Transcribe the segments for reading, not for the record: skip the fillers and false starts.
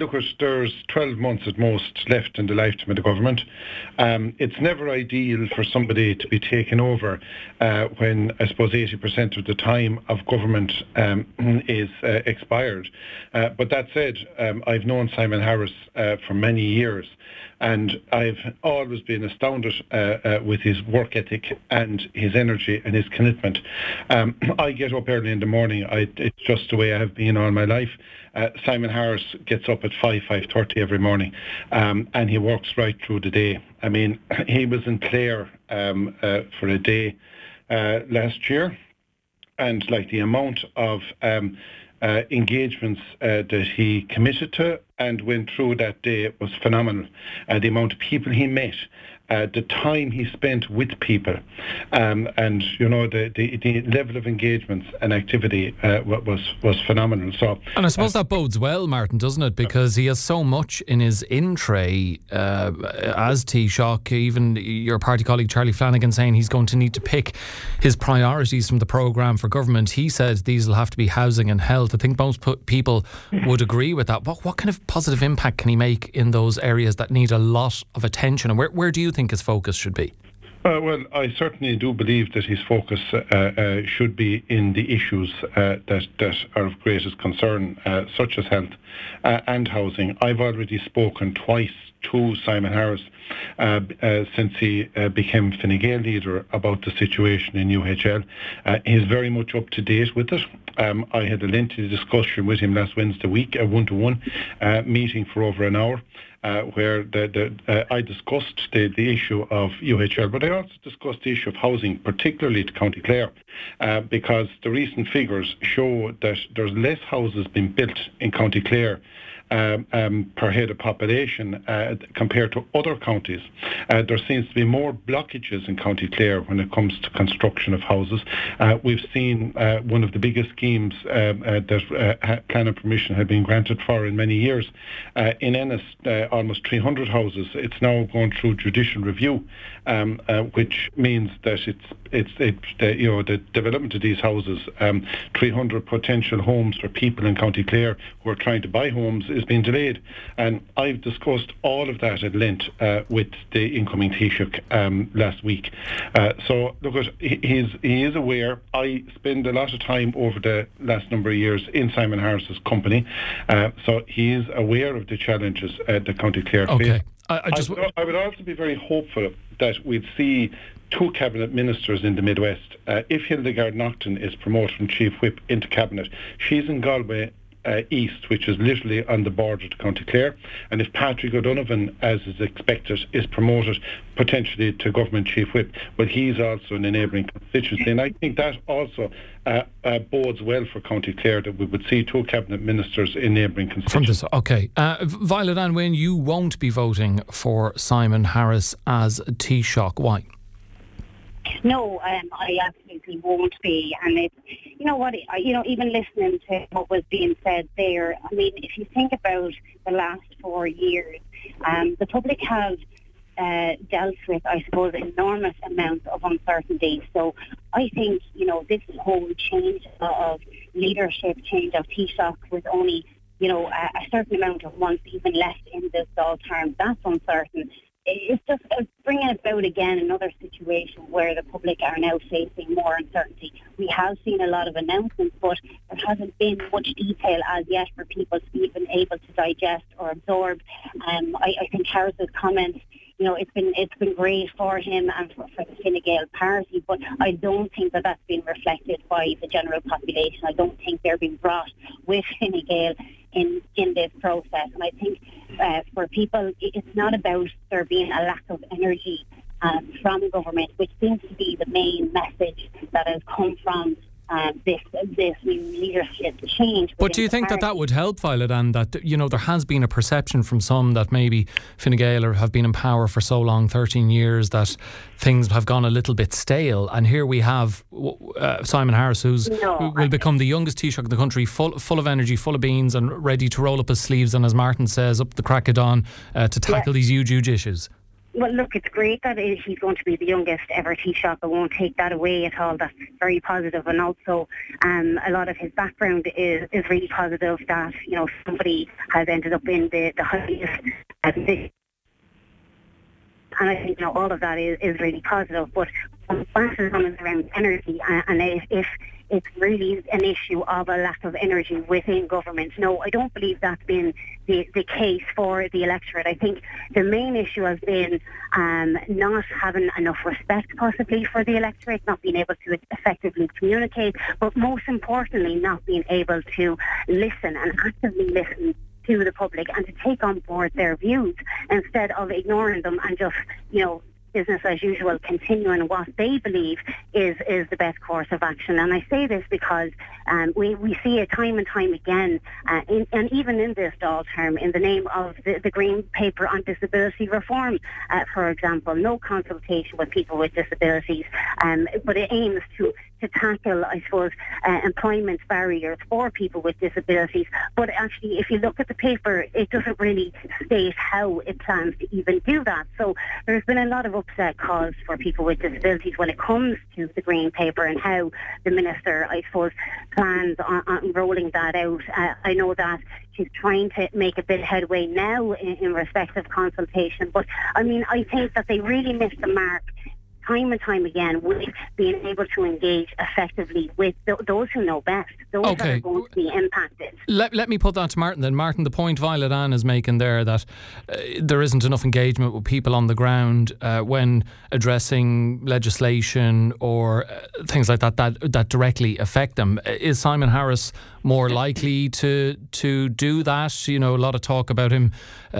look, there's 12 months at most left in the lifetime of the government. It's never ideal for somebody to be taken over when, I suppose, 80% of the time of government is expired. But that said, I've known Simon Harris for many years, and I've always been astounded with his work ethic and his energy and his commitment. I get up early in the morning. It's just the way I have been all my life. Simon Harris gets up at 5:30 every morning, and he works right through the day. I mean, he was in Clare for a day last year, and like the amount of engagements that he committed to and went through that day was phenomenal. The amount of people he met, the time he spent with people, and the level of engagements and activity was phenomenal. So, and I suppose that bodes well, Martin, doesn't it? Because he has so much in his in-tray as Taoiseach. Even your party colleague Charlie Flanagan saying he's going to need to pick his priorities from the programme for government. He said these will have to be housing and health. I think most people would agree with that. What kind of positive impact can he make in those areas that need a lot of attention? And where do you think his focus should be? Well, I certainly do believe that his focus should be in the issues that are of greatest concern, such as health and housing. I've already spoken twice to Simon Harris since he became Fine Gael leader about the situation in UHL. He's very much up to date with it. I had a lengthy discussion with him last Wednesday week, a one-to-one meeting for over an hour, where I discussed the issue of UHL, but I also discussed the issue of housing, particularly to County Clare, because the recent figures show that there's less houses being built in County Clare per head of population compared to other counties. There seems to be more blockages in County Clare when it comes to construction of houses. We've seen one of the biggest schemes that planning permission had been granted for in many years. In Ennis, almost 300 houses. It's now going through judicial review, which means that the development of these houses, 300 potential homes for people in County Clare who are trying to buy homes, is being delayed. And I've discussed all of that at length with the incoming Taoiseach last week. So look, he is aware. I spend a lot of time over the last number of years in Simon Harris's company, so he is aware of the challenges the County Clare face. I would also be very hopeful that we'd see two cabinet ministers in the Midwest. If Hildegard Naughton is promoted from Chief Whip into cabinet, she's in Galway East, which is literally on the border to County Clare, and if Patrick O'Donovan, as is expected, is promoted potentially to Government Chief Whip, well, he's also an neighbouring constituency, and I think that also bodes well for County Clare, that we would see two cabinet ministers in neighbouring constituencies. Okay. Violet Ann Wynne, you won't be voting for Simon Harris as Taoiseach. Why? No, I absolutely won't be. And it's, even listening to what was being said there, I mean, if you think about the last 4 years, the public have dealt with, I suppose, enormous amounts of uncertainty. So I think, this whole change of leadership, change of Taoiseach with only, a certain amount of months even left in this Dáil term, that's uncertain. It's just bringing about again another situation where the public are now facing more uncertainty. We have seen a lot of announcements, but there hasn't been much detail as yet for people to be even able to digest or absorb. I think Harris's comments, it's been great for him and for the Fine Gael party, but I don't think that that's been reflected by the general population. I don't think they're being brought with Fine Gael in this process. And I think for people, it's not about there being a lack of energy from government, which seems to be the main message that has come from this new leadership change. But do you think that would help, Violet, and that, there has been a perception from some that maybe Fine Gael have been in power for so long, 13 years, that things have gone a little bit stale, and here we have Simon Harris, who will become the youngest Taoiseach in the country, full of energy, full of beans, and ready to roll up his sleeves and, as Martin says, up the crack of dawn to tackle these huge issues. Well, look, it's great that he's going to be the youngest ever Taoiseach. I won't take that away at all. That's very positive, and also a lot of his background is really positive. That somebody has ended up in the highest position. And I think all of that is really positive. But what is around energy, and if it's really an issue of a lack of energy within government. No, I don't believe that's been the case for the electorate. I think the main issue has been not having enough respect possibly for the electorate, not being able to effectively communicate, but most importantly not being able to listen and actively listen to the public and to take on board their views instead of ignoring them and just, business as usual, continuing what they believe is the best course of action. And I say this because we see it time and time again, and even in this Dáil term, in the name of the Green Paper on Disability Reform, for example, no consultation with people with disabilities, but it aims to tackle, I suppose, employment barriers for people with disabilities. But actually, if you look at the paper, it doesn't really state how it plans to even do that. So there's been a lot of upset caused for people with disabilities when it comes to the Green Paper and how the Minister, I suppose, plans on rolling that out. I know that she's trying to make a bit of headway now in respect of consultation. But, I think that they really missed the mark time and time again with being able to engage effectively with those who know best, those that are going to be impacted. Let me put that to Martin then. Martin, the point Violet Ann is making there, that there isn't enough engagement with people on the ground when addressing legislation or things like that directly affect them. Is Simon Harris more likely to do that? A lot of talk about him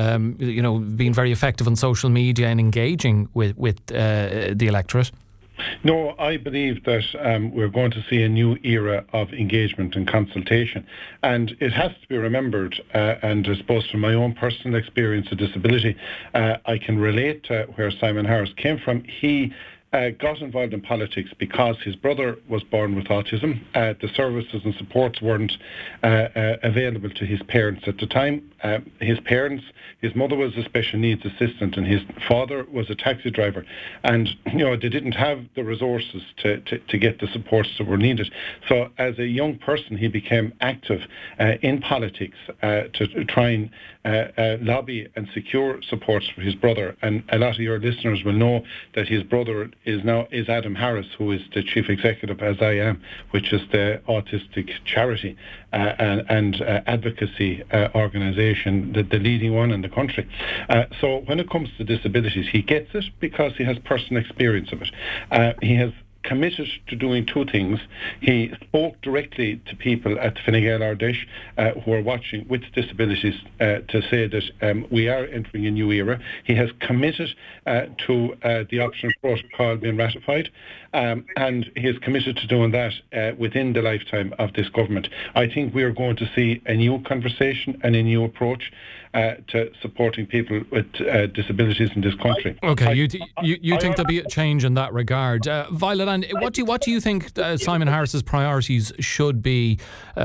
being very effective on social media and engaging with the electorate. No, I believe that we're going to see a new era of engagement and consultation. And it has to be remembered, and I suppose from my own personal experience of disability, I can relate to where Simon Harris came from. He got involved in politics because his brother was born with autism. The services and supports weren't available to his parents at the time. His mother was a special needs assistant and his father was a taxi driver. And, they didn't have the resources to get the supports that were needed. So as a young person, he became active in politics to try and lobby and secure supports for his brother. And a lot of your listeners will know that his brother is Adam Harris, who is the chief executive, as I am, which is the autistic charity and advocacy organisation, the leading one in the country. So when it comes to disabilities, he gets it because he has personal experience of it. He has committed to doing two things. He spoke directly to people at Fine Gael Ardèche who are watching with disabilities to say that we are entering a new era. He has committed to the optional protocol being ratified, and he is committed to doing that within the lifetime of this government. I think we are going to see a new conversation and a new approach to supporting people with disabilities in this country. Okay, you think there'll be a change in that regard. Violet Ann, what do you think Simon Harris's priorities should be?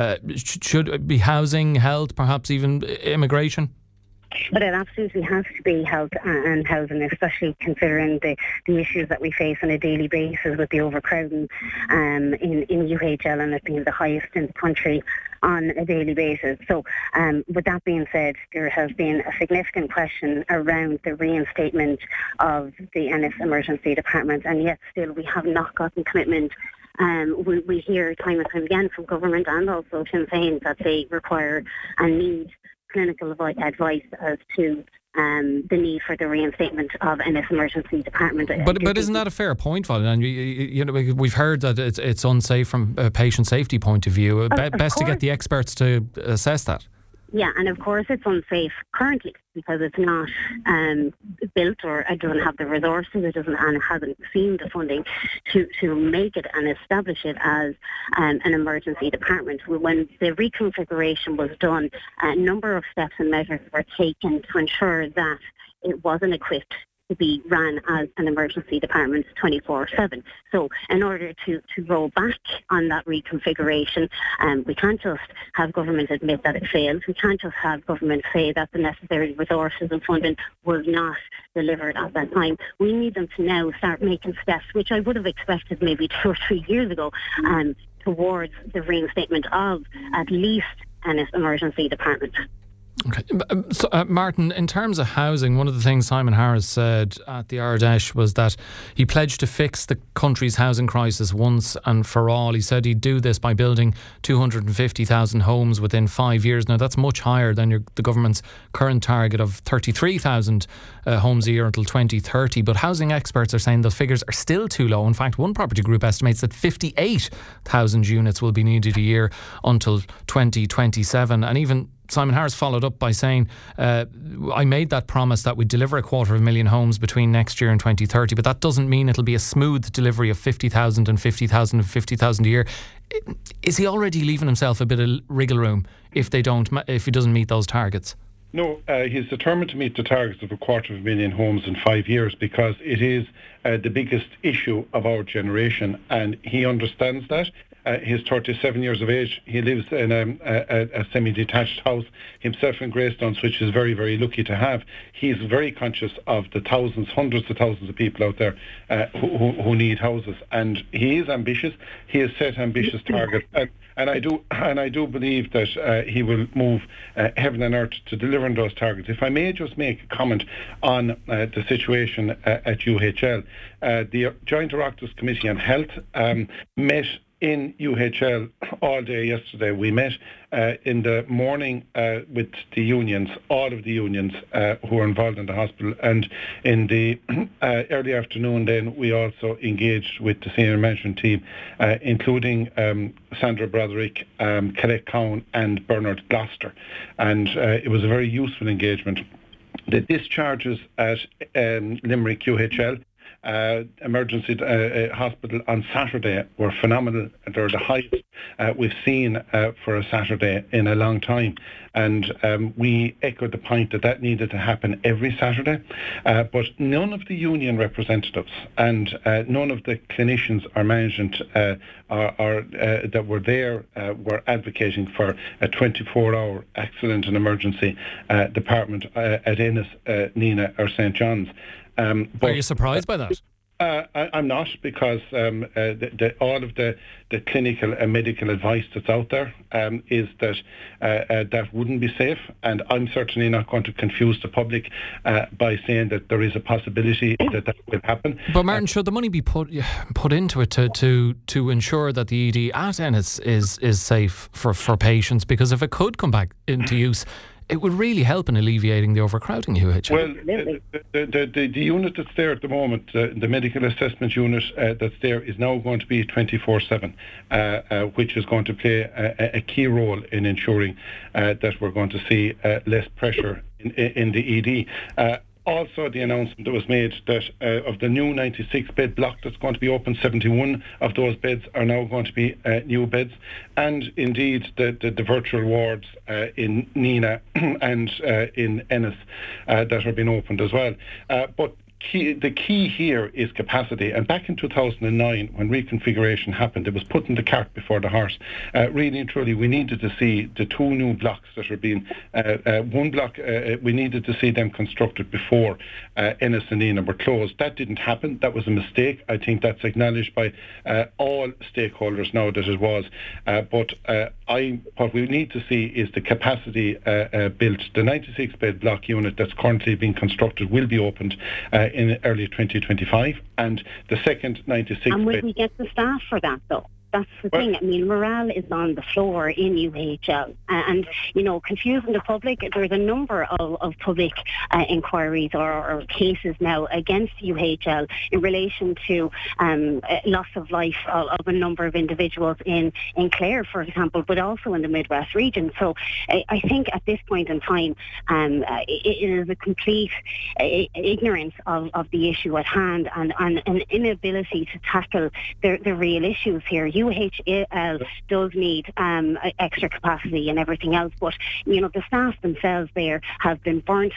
Should be housing, health, perhaps even immigration? But it absolutely has to be health and housing, especially considering the issues that we face on a daily basis with the overcrowding in UHL and it being the highest in the country on a daily basis. So with that being said, there has been a significant question around the reinstatement of the Ennis Emergency Department, and yet still we have not gotten commitment. We hear time and time again from government and also Sinn Féin that they require and need clinical advice as to the need for the reinstatement of Ennis Emergency Department. But isn't that a fair point, Violet? And we've heard that it's unsafe from a patient safety point of view. Best to get the experts to assess that. Yeah, and of course it's unsafe currently because it's not built or it doesn't have the resources, it hasn't seen the funding to make it and establish it as an emergency department. When the reconfiguration was done, a number of steps and measures were taken to ensure that it wasn't equipped to be run as an emergency department 24/7. So in order to roll back on that reconfiguration, we can't just have government admit that it failed. We can't just have government say that the necessary resources and funding was not delivered at that time. We need them to now start making steps, which I would have expected maybe 2 or 3 years ago, towards the reinstatement of at least an emergency department. Okay. So, Martin, in terms of housing, one of the things Simon Harris said at the Ardèche was that he pledged to fix the country's housing crisis once and for all. He said he'd do this by building 250,000 homes within 5 years. Now, that's much higher than the government's current target of 33,000 homes a year until 2030. But housing experts are saying those figures are still too low. In fact, one property group estimates that 58,000 units will be needed a year until 2027. And even Simon Harris followed up by saying, I made that promise that we'd deliver 250,000 homes between next year and 2030, but that doesn't mean it'll be a smooth delivery of 50,000 and 50,000 and 50,000 a year. Is he already leaving himself a bit of wriggle room if he doesn't meet those targets? No, he's determined to meet the targets of 250,000 homes in 5 years because it is the biggest issue of our generation, and he understands that. He's 37 years of age. He lives in a semi-detached house himself in Greystones, which is very, very lucky to have. He's very conscious of the hundreds of thousands of people out there who need houses, and he is ambitious. He has set ambitious targets, and I do believe that he will move heaven and earth to delivering those targets. If I may just make a comment on the situation at UHL, the Joint Oireachtas Committee on Health met in UHL all day yesterday. We met in the morning with the unions, all of the unions who are involved in the hospital, and in the early afternoon then we also engaged with the senior management team, including Sandra Broderick, Colette Cowan and Bernard Gloucester, and it was a very useful engagement. The discharges at Limerick UHL emergency hospital on Saturday were phenomenal. They're the highest we've seen for a Saturday in a long time, and we echoed the point that needed to happen every Saturday, but none of the union representatives and none of the clinicians or management that were there were advocating for a 24-hour accident and emergency department at Ennis, Nina or St. John's. Are you surprised by that? I'm not, because all of the clinical and medical advice that's out there is that that wouldn't be safe, and I'm certainly not going to confuse the public by saying that there is a possibility that will happen. But Martin, should the money be put into it to ensure that the ED at Ennis is safe for patients? Because if it could come back into use, it would really help in alleviating the overcrowding UHL. Well, the unit that's there at the moment, the medical assessment unit that's there, is now going to be 24/7, which is going to play a key role in ensuring that we're going to see less pressure in the ED. Also, the announcement that was made that of the new 96-bed block that's going to be open, 71 of those beds are now going to be new beds, and indeed the virtual wards in Nina and in Ennis that are being opened as well. But the key here is capacity, and back in 2009 when reconfiguration happened, it was putting the cart before the horse. Really and truly, we needed to see the two new blocks that are being one block, we needed to see them constructed before Ennis and Nina were closed. That didn't happen. That was a mistake. I think that's acknowledged by all stakeholders now that it was, but what we need to see is the capacity built. The 96-bed block unit that's currently being constructed will be opened in early 2025, and the second 96 And will we get the staff for that, though? That's the thing. I mean, morale is on the floor in UHL, and confusing the public. There's a number of public inquiries or cases now against UHL in relation to loss of life of a number of individuals in Clare, for example, but also in the Midwest region. So I think at this point in time, it is a complete ignorance of the issue at hand and an inability to tackle the real issues here. UHL does need extra capacity and everything else, but the staff themselves there have been burnt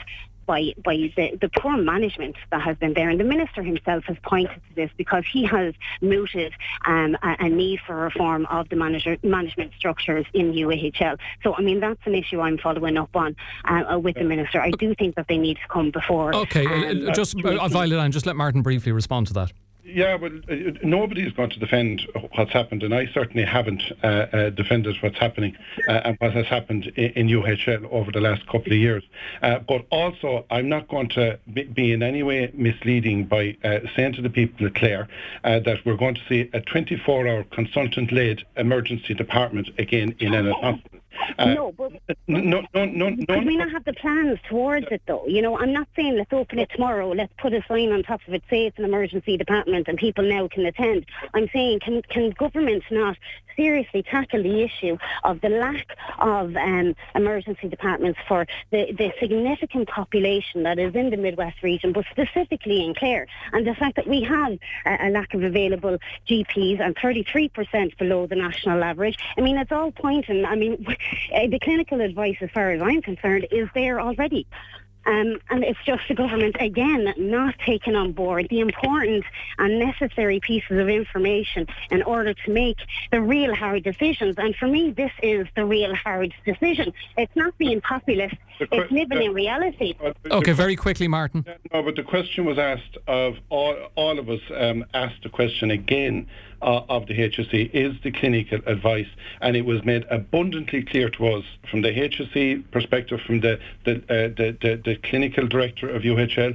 by the poor management that has been there. And the Minister himself has pointed to this because he has mooted a need for reform of the management structures in UAHL. So, I mean, that's an issue I'm following up on with the Minister. I do think that they need to come before. Okay, Violet, and just let Martin briefly respond to that. Yeah, well, nobody is going to defend what's happened, and I certainly haven't defended what's happening and what has happened in UHL over the last couple of years. But also, I'm not going to be in any way misleading by saying to the people at Clare that we're going to see a 24-hour consultant-led emergency department again in Ennis Hospital. No, but could we not have the plans towards it, though? You know, I'm not saying let's open it tomorrow, let's put a sign on top of it, say it's an emergency department and people now can attend. I'm saying, can government not seriously tackle the issue of the lack of emergency departments for the significant population that is in the Midwest region, but specifically in Clare, and the fact that we have a lack of available GPs and 33% below the national average. I mean, it's all pointing, I mean, the clinical advice, as far as I'm concerned, is there already. And it's just the government, again, not taking on board the important and necessary pieces of information in order to make the real hard decisions. And for me, this is the real hard decision. It's not being populist, it's living in reality. Okay, very quickly, Martin. No, but the question was asked of all of us, asked the question again of the HSE, is the clinical advice, and it was made abundantly clear to us from the HSE perspective, from the clinical director of UHL.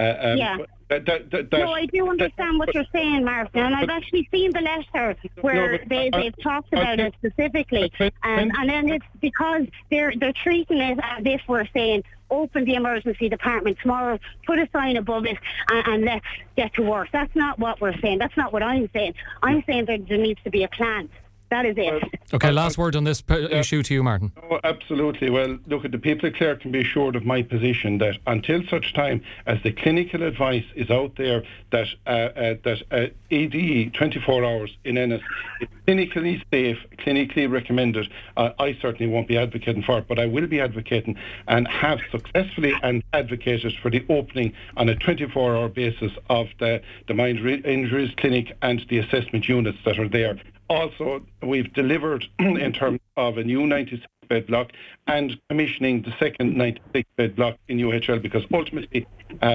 No, I do understand what you're saying, Martin, and I've actually seen the letter where they've talked about it specifically, and then it's because they're treating it as if we're saying open the emergency department tomorrow, put a sign above it, and let's get to work. That's not what we're saying. That's not what I'm saying. I'm saying that there needs to be a plan. That is it. Okay, last word on this issue to you, Martin. Oh, absolutely. Well, look, the people at Clare can be assured of my position that until such time as the clinical advice is out there that ADE 24 hours in Ennis is clinically safe, clinically recommended, I certainly won't be advocating for it, but I will be advocating and have successfully advocated for the opening on a 24-hour basis of the minor injuries clinic and the assessment units that are there. Also, we've delivered in terms of a new 96-bed block and commissioning the second 96-bed block in UHL, because ultimately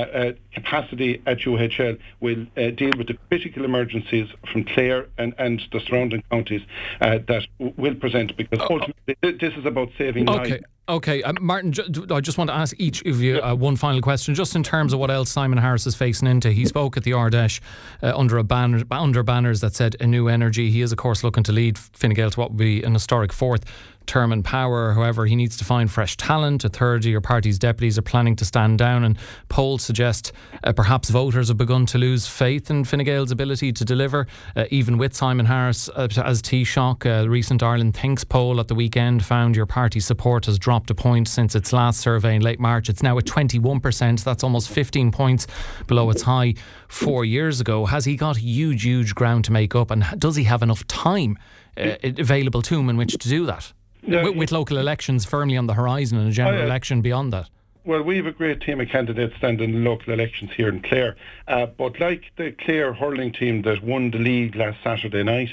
capacity at UHL will deal with the critical emergencies from Clare and the surrounding counties that will present, because ultimately this is about saving lives. Okay, Martin, I just want to ask each of you one final question, just in terms of what else Simon Harris is facing into. He spoke at the Ardèche under banners that said a new energy. He is, of course, looking to lead Fine Gael to what would be an historic fourth term in power. However, he needs to find fresh talent. A third of your party's deputies are planning to stand down, and polls suggest perhaps voters have begun to lose faith in Fine Gael's ability to deliver, even with Simon Harris as Taoiseach. A recent Ireland Thinks poll at the weekend found your party's support has dropped a point since its last survey in late March. It's now at 21%. That's almost 15 points below its high 4 years ago. Has he got huge ground to make up, and does he have enough time available to him in which to do that? With local elections firmly on the horizon and a general election beyond that. Well, we have a great team of candidates standing in local elections here in Clare, but like the Clare hurling team that won the league last Saturday night,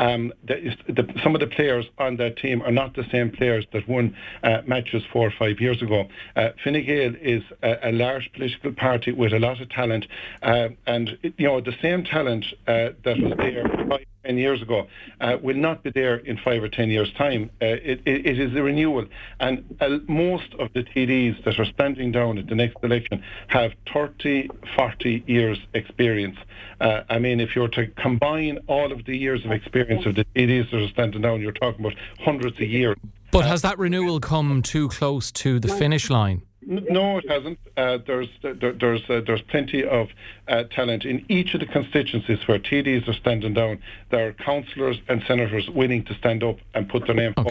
some of the players on that team are not the same players that won matches 4 or 5 years ago. Fine Gael is a large political party with a lot of talent, and the same talent that was there 5-10 years ago will not be there in 5 or 10 years' time. It is a renewal, and most of the TDs that are standing down at the next election have 30, 40 years experience. I mean, if you're to combine all of the years of experience of the TDs that are standing down, you're talking about hundreds of years. But has that renewal come too close to the finish line? No, it hasn't. There's plenty of talent in each of the constituencies where TDs are standing down. There are councillors and senators willing to stand up and put their name forward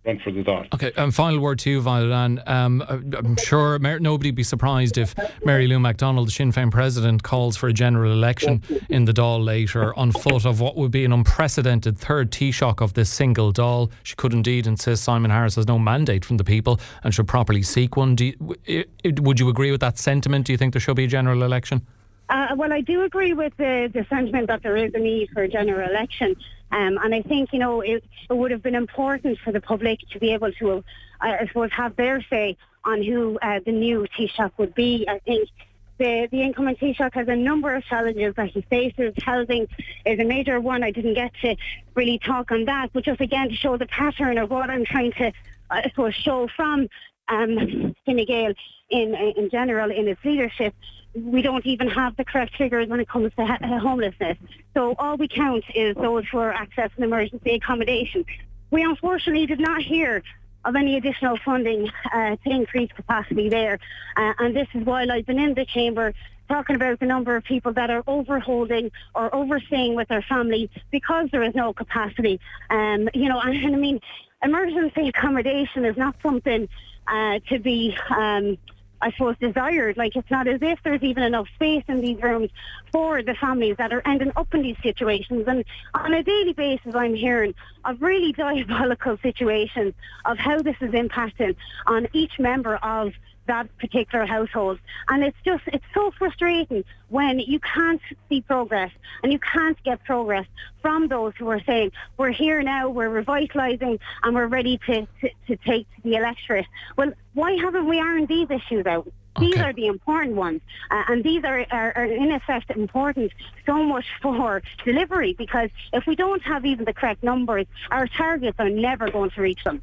run for the Dáil. Okay, final word to you, Violet. I'm sure nobody would be surprised if Mary Lou MacDonald, the Sinn Féin president, calls for a general election in the Dáil later on foot of what would be an unprecedented third Taoiseach of this single Dáil. She could indeed insist Simon Harris has no mandate from the people and should properly seek one. Would you agree with that sentiment? Do you think there should be a general election? Well, I do agree with the sentiment that there is a need for a general election. And I think, it would have been important for the public to be able to, I suppose, have their say on who the new Taoiseach would be. I think the incoming Taoiseach has a number of challenges that he faces. Housing is a major one. I didn't get to really talk on that, but just again to show the pattern of what I'm trying to, I suppose, show from Fine Gael in general in its leadership. We don't even have the correct figures when it comes to homelessness. So all we count is those who are accessing emergency accommodation. We unfortunately did not hear of any additional funding to increase capacity there. And this is while I've been in the chamber talking about the number of people that are overholding or overstaying with their family because there is no capacity. And I mean, emergency accommodation is not something to be I suppose, desired. Like, it's not as if there's even enough space in these rooms for the families that are ending up in these situations. And on a daily basis, I'm hearing of really diabolical situations of how this is impacting on each member of that particular household. And it's so frustrating when you can't see progress and you can't get progress from those who are saying, we're here now, we're revitalising and we're ready to take the electorate. Well, why haven't we ironed these issues out? These are the important ones, and these are in effect important so much for delivery, because if we don't have even the correct numbers, our targets are never going to reach them.